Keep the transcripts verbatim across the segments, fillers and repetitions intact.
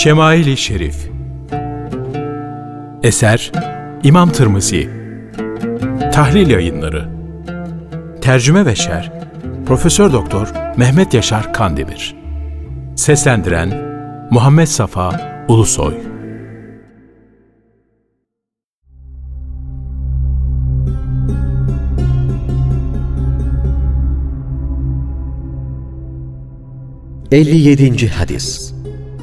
Şemail-i Şerif. Eser İmam Tirmizi. Tahlil Yayınları. Tercüme ve şerh Profesör Doktor Mehmet Yaşar Kandemir. Seslendiren Muhammed Safa Ulusoy. elli yedinci Hadis.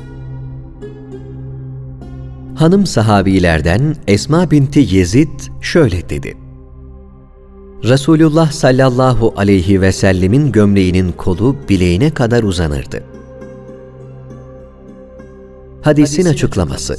Hanım sahabilerden Esma binti Yezid şöyle dedi: Resulullah sallallahu aleyhi ve sellemin gömleğinin kolu bileğine kadar uzanırdı. Hadisin açıklaması: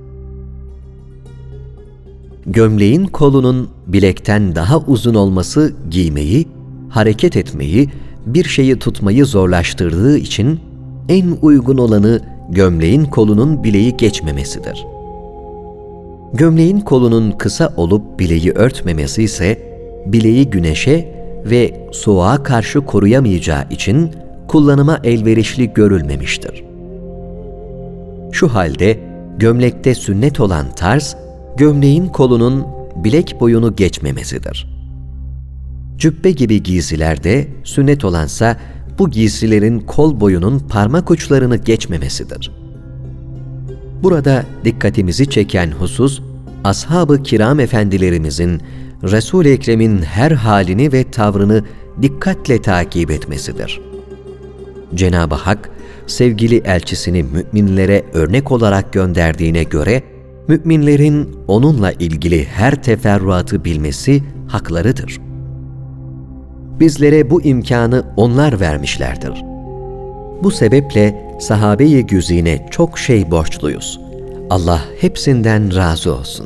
Gömleğin kolunun bilekten daha uzun olması giymeyi, hareket etmeyi, bir şeyi tutmayı zorlaştırdığı için en uygun olanı gömleğin kolunun bileği geçmemesidir. Gömleğin kolunun kısa olup bileği örtmemesi ise bileği güneşe ve soğuğa karşı koruyamayacağı için kullanıma elverişli görülmemiştir. Şu halde gömlekte sünnet olan tarz, gömleğin kolunun bilek boyunu geçmemesidir. Cübbe gibi giysilerde sünnet olansa bu giysilerin kol boyunun parmak uçlarını geçmemesidir. Burada dikkatimizi çeken husus, ashab-ı kiram efendilerimizin Resul-i Ekrem'in her halini ve tavrını dikkatle takip etmesidir. Cenab-ı Hak, sevgili elçisini müminlere örnek olarak gönderdiğine göre, müminlerin onunla ilgili her teferruatı bilmesi haklarıdır. Bizlere bu imkanı onlar vermişlerdir. Bu sebeple sahabe-i güzine çok şey borçluyuz. Allah hepsinden razı olsun.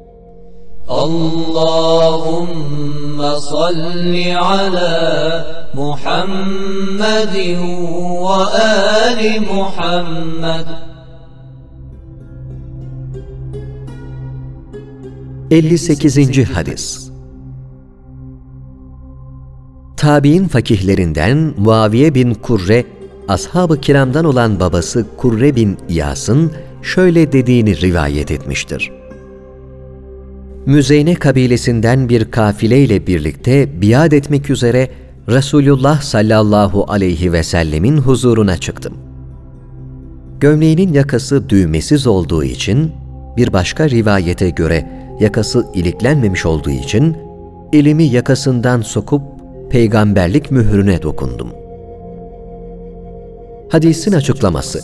Allahümme salli ala Muhammedin ve ali Muhammed. elli sekizinci Hadis. Tabi'in fakihlerinden Muaviye bin Kurre, ashab-ı kiramdan olan babası Kurre bin İyas'ın şöyle dediğini rivayet etmiştir. Müzeyne kabilesinden bir kafileyle birlikte biat etmek üzere Resulullah sallallahu aleyhi ve sellemin huzuruna çıktım. Gömleğinin yakası düğmesiz olduğu için, bir başka rivayete göre yakası iliklenmemiş olduğu için, elimi yakasından sokup peygamberlik mührüne dokundum. Hadisin açıklaması: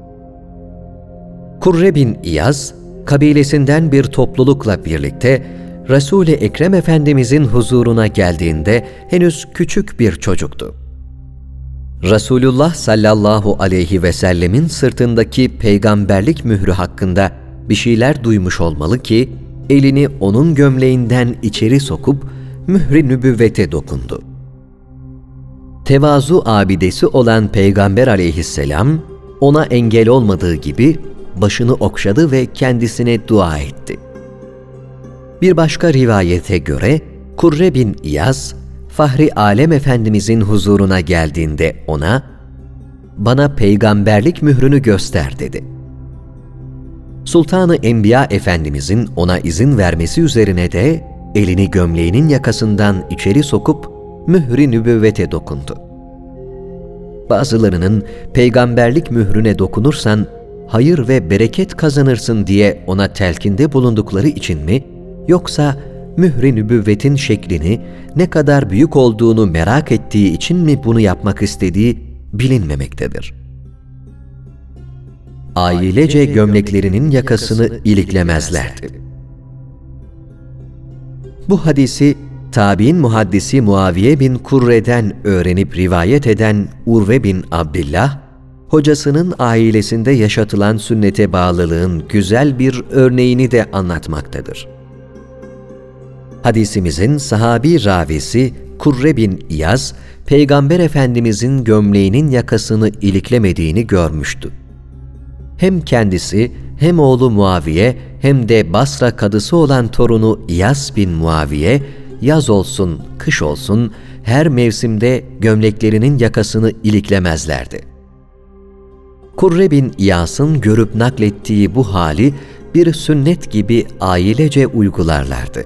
Kurre bin İyaz, kabilesinden bir toplulukla birlikte Resul-i Ekrem Efendimizin huzuruna geldiğinde henüz küçük bir çocuktu. Resulullah sallallahu aleyhi ve sellemin sırtındaki peygamberlik mührü hakkında bir şeyler duymuş olmalı ki, elini onun gömleğinden içeri sokup mühri nübüvvete dokundu. Tevazu abidesi olan Peygamber aleyhisselam, ona engel olmadığı gibi başını okşadı ve kendisine dua etti. Bir başka rivayete göre Kurre bin İyaz, Fahri Alem Efendimizin huzuruna geldiğinde ona, "Bana peygamberlik mührünü göster." dedi. Sultan-ı Enbiya Efendimizin ona izin vermesi üzerine de elini gömleğinin yakasından içeri sokup mühri nübüvvete dokundu. Bazılarının peygamberlik mührüne dokunursan hayır ve bereket kazanırsın diye ona telkinde bulundukları için mi, yoksa mühri nübüvvetin şeklini ne kadar büyük olduğunu merak ettiği için mi bunu yapmak istediği bilinmemektedir. Ailece gömleklerinin yakasını iliklemezlerdi. Bu hadisi tabi'in muhaddisi Muaviye bin Kurre'den öğrenip rivayet eden Urve bin Abdillah, hocasının ailesinde yaşatılan sünnete bağlılığın güzel bir örneğini de anlatmaktadır. Hadisimizin sahabi ravisi Kurre bin İyaz, Peygamber Efendimizin gömleğinin yakasını iliklemediğini görmüştü. Hem kendisi, hem oğlu Muaviye, hem de Basra kadısı olan torunu İyas bin Muaviye, yaz olsun, kış olsun, her mevsimde gömleklerinin yakasını iliklemezlerdi. Kurre bin İyas'ın görüp naklettiği bu hali bir sünnet gibi ailece uygularlardı.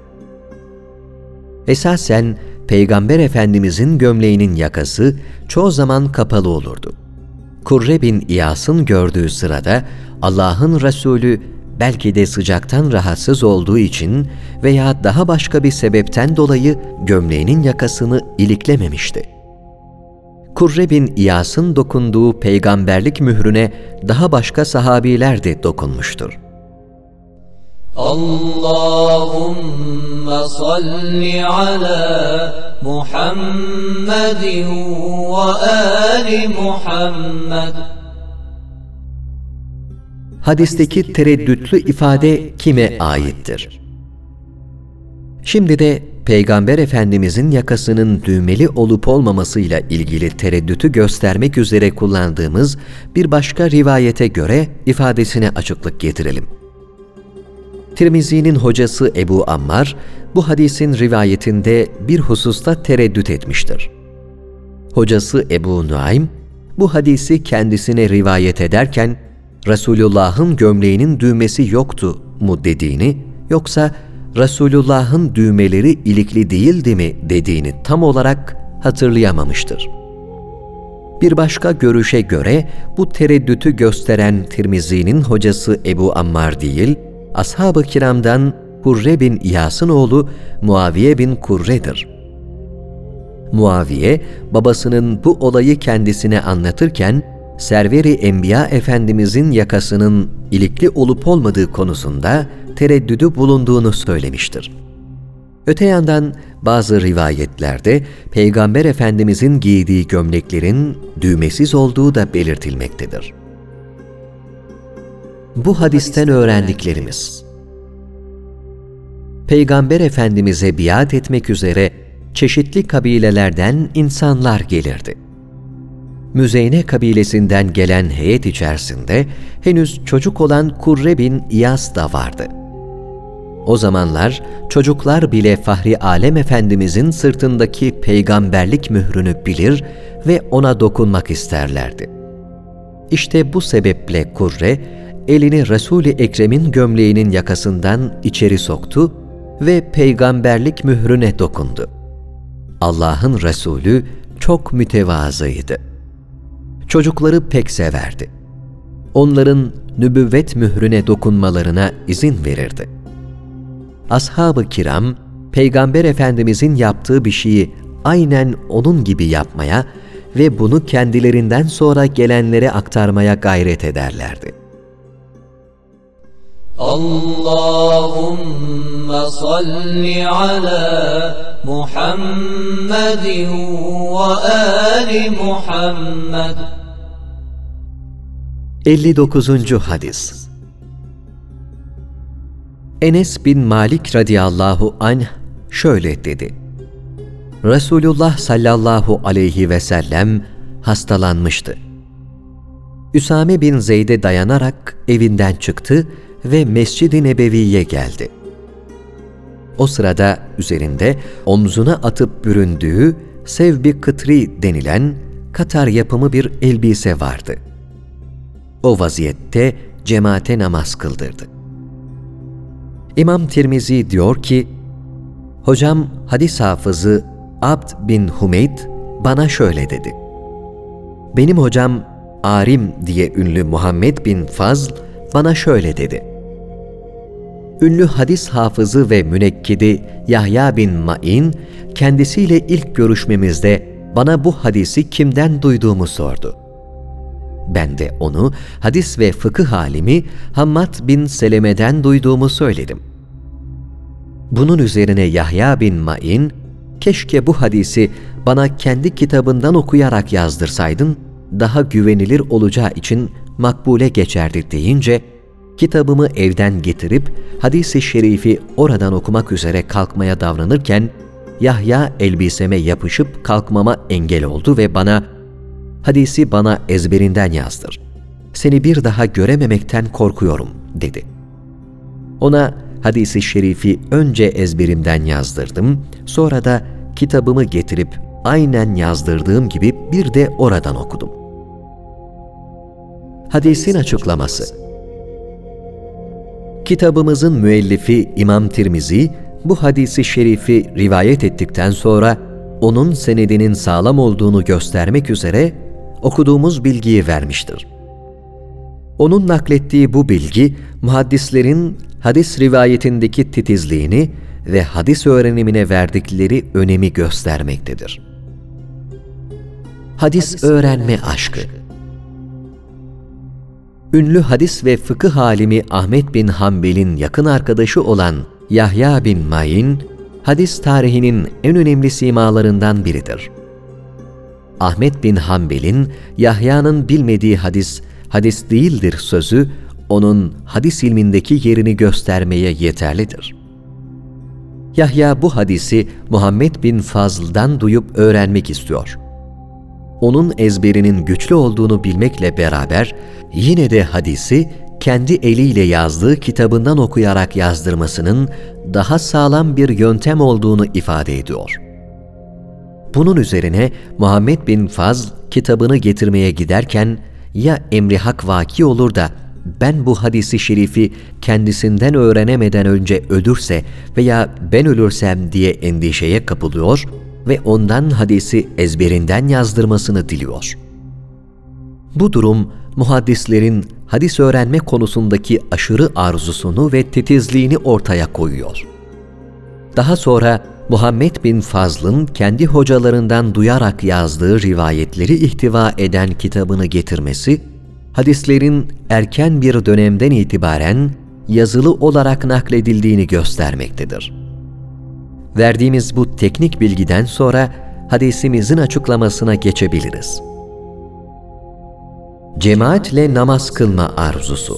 Esasen Peygamber Efendimizin gömleğinin yakası çoğu zaman kapalı olurdu. Kurre bin İyas'ın gördüğü sırada Allah'ın Resulü belki de sıcaktan rahatsız olduğu için veya daha başka bir sebepten dolayı gömleğinin yakasını iliklememişti. Kurre bin İyas'ın dokunduğu peygamberlik mührüne daha başka sahabiler de dokunmuştur. Allahümme salli ala Muhammedin ve ali Muhammed. Hadisteki tereddütlü ifade kime aittir? Şimdi de Peygamber Efendimizin yakasının düğmeli olup olmamasıyla ilgili tereddütü göstermek üzere kullandığımız bir başka rivayete göre ifadesine açıklık getirelim. Tirmizi'nin hocası Ebu Ammar, bu hadisin rivayetinde bir hususta tereddüt etmiştir. Hocası Ebu Nuaym, bu hadisi kendisine rivayet ederken, Resulullah'ın gömleğinin düğmesi yoktu mu dediğini, yoksa Resulullah'ın düğmeleri ilikli değildi mi dediğini tam olarak hatırlayamamıştır. Bir başka görüşe göre bu tereddütü gösteren Tirmizi'nin hocası Ebu Ammar değil, Ashab-ı Kiram'dan Kurre bin İyas'ın oğlu Muaviye bin Kurre'dir. Muaviye, babasının bu olayı kendisine anlatırken, Server-i Enbiya Efendimizin yakasının ilikli olup olmadığı konusunda tereddüdü bulunduğunu söylemiştir. Öte yandan bazı rivayetlerde Peygamber Efendimizin giydiği gömleklerin düğmesiz olduğu da belirtilmektedir. Bu hadisten öğrendiklerimiz: Peygamber Efendimiz'e biat etmek üzere çeşitli kabilelerden insanlar gelirdi. Müzeyne kabilesinden gelen heyet içerisinde henüz çocuk olan Kurre bin İyas da vardı. O zamanlar çocuklar bile Fahri Alem Efendimizin sırtındaki peygamberlik mührünü bilir ve ona dokunmak isterlerdi. İşte bu sebeple Kurre, elini Resul-i Ekrem'in gömleğinin yakasından içeri soktu ve peygamberlik mührüne dokundu. Allah'ın Resulü çok mütevazıydı. Çocukları pek severdi. Onların nübüvvet mührüne dokunmalarına izin verirdi. Ashab-ı kiram, Peygamber Efendimizin yaptığı bir şeyi aynen onun gibi yapmaya ve bunu kendilerinden sonra gelenlere aktarmaya gayret ederlerdi. Allahümme salli ala Muhammedin ve ali Muhammed. elli dokuzuncu Hadis. Enes bin Malik radıyallahu anh şöyle dedi: Resulullah sallallahu aleyhi ve sellem hastalanmıştı. Üsame bin Zeyd'e dayanarak evinden çıktı ve Mescid-i Nebevi'ye geldi. O sırada üzerinde omzuna atıp büründüğü sevb-i kıtri denilen Katar yapımı bir elbise vardı. O vaziyette cemaate namaz kıldırdı. İmam Tirmizi diyor ki, hocam hadis hafızı Abd bin Humeyd bana şöyle dedi: benim hocam Arim diye ünlü Muhammed bin Fazl bana şöyle dedi: ünlü hadis hafızı ve münekkidi Yahya bin Ma'in kendisiyle ilk görüşmemizde bana bu hadisi kimden duyduğumu sordu. Ben de onu hadis ve fıkıh alimi Hammad bin Seleme'den duyduğumu söyledim. Bunun üzerine Yahya bin Ma'in, keşke bu hadisi bana kendi kitabından okuyarak yazdırsaydın, daha güvenilir olacağı için makbule geçerdi deyince, kitabımı evden getirip hadis-i şerifi oradan okumak üzere kalkmaya davranırken, Yahya elbiseme yapışıp kalkmama engel oldu ve bana, hadisi bana ezberinden yazdır, seni bir daha görememekten korkuyorum dedi. Ona hadis-i şerifi önce ezberimden yazdırdım, sonra da kitabımı getirip aynen yazdırdığım gibi bir de oradan okudum. Hadisin açıklaması. Kitabımızın müellifi İmam Tirmizi, bu hadisi şerifi rivayet ettikten sonra onun senedinin sağlam olduğunu göstermek üzere okuduğumuz bilgiyi vermiştir. Onun naklettiği bu bilgi, muhaddislerin hadis rivayetindeki titizliğini ve hadis öğrenimine verdikleri önemi göstermektedir. Hadis öğrenme aşkı. Ünlü hadis ve fıkıh alimi Ahmet bin Hanbel'in yakın arkadaşı olan Yahya bin Ma'in, hadis tarihinin en önemli simalarından biridir. Ahmet bin Hanbel'in Yahya'nın bilmediği hadis, hadis değildir sözü, onun hadis ilmindeki yerini göstermeye yeterlidir. Yahya bu hadisi Muhammed bin Fazl'dan duyup öğrenmek istiyor. Onun ezberinin güçlü olduğunu bilmekle beraber, yine de hadisi kendi eliyle yazdığı kitabından okuyarak yazdırmasının daha sağlam bir yöntem olduğunu ifade ediyor. Bunun üzerine Muhammed bin Fazl kitabını getirmeye giderken, ya emri hak vaki olur da ben bu hadisi şerifi kendisinden öğrenemeden önce ölürse veya ben ölürsem diye endişeye kapılıyor ve ondan hadisi ezberinden yazdırmasını diliyor. Bu durum, muhaddislerin hadis öğrenme konusundaki aşırı arzusunu ve titizliğini ortaya koyuyor. Daha sonra Muhammed bin Fazl'ın kendi hocalarından duyarak yazdığı rivayetleri ihtiva eden kitabını getirmesi, hadislerin erken bir dönemden itibaren yazılı olarak nakledildiğini göstermektedir. Verdiğimiz bu teknik bilgiden sonra hadisimizin açıklamasına geçebiliriz. Cemaatle namaz kılma arzusu.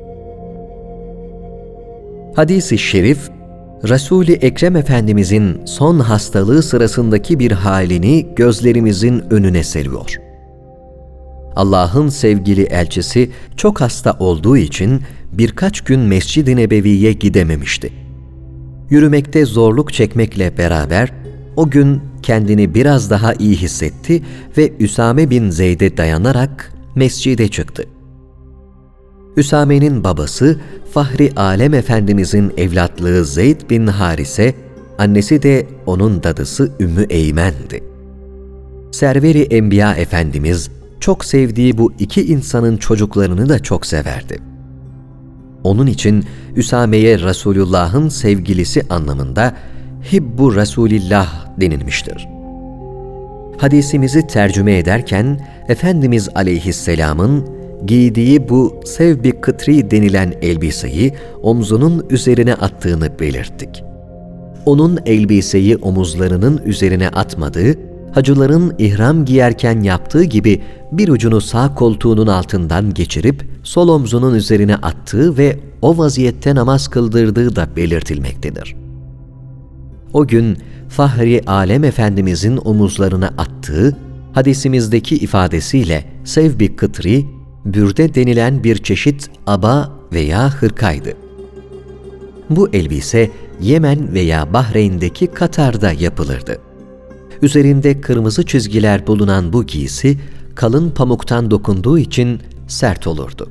Hadis-i şerif, Resul-i Ekrem Efendimizin son hastalığı sırasındaki bir halini gözlerimizin önüne seriyor. Allah'ın sevgili elçisi çok hasta olduğu için birkaç gün Mescid-i Nebevi'ye gidememişti. Yürümekte zorluk çekmekle beraber o gün kendini biraz daha iyi hissetti ve Üsame bin Zeyd'e dayanarak mescide çıktı. Üsame'nin babası Fahri Alem Efendimizin evlatlığı Zeyd bin Harise, annesi de onun dadısı Ümmü Eymen'di. Server-i Enbiya Efendimiz çok sevdiği bu iki insanın çocuklarını da çok severdi. Onun için Üsame'ye Resulullah'ın sevgilisi anlamında Hibbu Resulillah denilmiştir. Hadisimizi tercüme ederken Efendimiz Aleyhisselam'ın giydiği bu sevb-i kıtri denilen elbiseyi omzunun üzerine attığını belirttik. Onun elbiseyi omuzlarının üzerine atmadığı, hacıların ihram giyerken yaptığı gibi bir ucunu sağ koltuğunun altından geçirip sol omzunun üzerine attığı ve o vaziyette namaz kıldırdığı da belirtilmektedir. O gün Fahri Alem Efendimizin omuzlarına attığı, hadisimizdeki ifadesiyle sevb-i kıtri, bürde denilen bir çeşit aba veya hırkaydı. Bu elbise Yemen veya Bahreyn'deki Katar'da yapılırdı. Üzerinde kırmızı çizgiler bulunan bu giysi, kalın pamuktan dokunduğu için sert olurdu.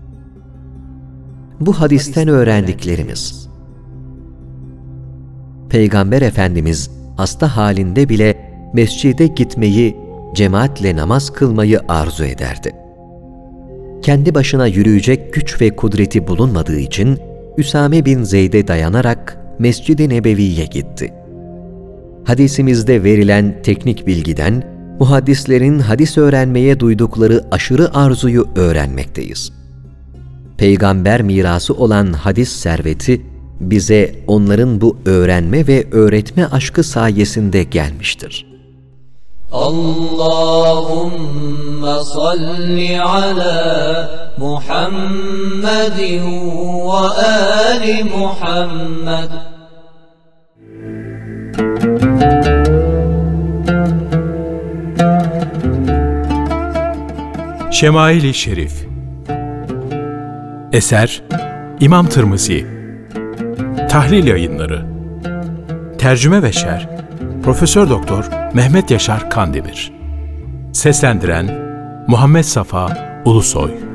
Bu hadisten öğrendiklerimiz: Peygamber Efendimiz hasta halinde bile mescide gitmeyi, cemaatle namaz kılmayı arzu ederdi. Kendi başına yürüyecek güç ve kudreti bulunmadığı için Üsame bin Zeyd'e dayanarak Mescid-i Nebevi'ye gitti. Hadisimizde verilen teknik bilgiden, muhaddislerin hadis öğrenmeye duydukları aşırı arzuyu öğrenmekteyiz. Peygamber mirası olan hadis serveti, bize onların bu öğrenme ve öğretme aşkı sayesinde gelmiştir. Allahümme salli ala Muhammedin ve ali Muhammed. Şemail-i Şerif. Eser İmam Tirmizi. Tahlil Yayınları. Tercüme ve şerh Profesör Doktor Mehmet Yaşar Kandemir. Seslendiren Muhammed Safa Ulusoy.